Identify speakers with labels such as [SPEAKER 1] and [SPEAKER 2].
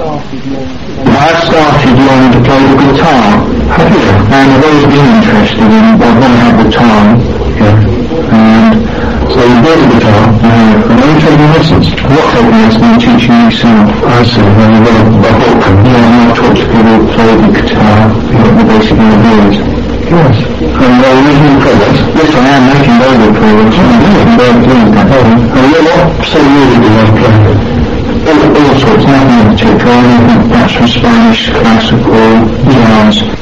[SPEAKER 1] started learning to play the guitar. Have you? And I've always been interested in, I've never had the time. And so you play the guitar, and are you taking lessons? What taking lessons? Are you teaching yourself? I see, well you've got a book. I've taught people to play the guitar, the basic ideas. Yes. And are you making progress? Yes, I am making very good progress. I'm very pleased at that. And what sort of music do you play? All sorts, nothing in particular. Anything that's from Spanish, classical, jazz.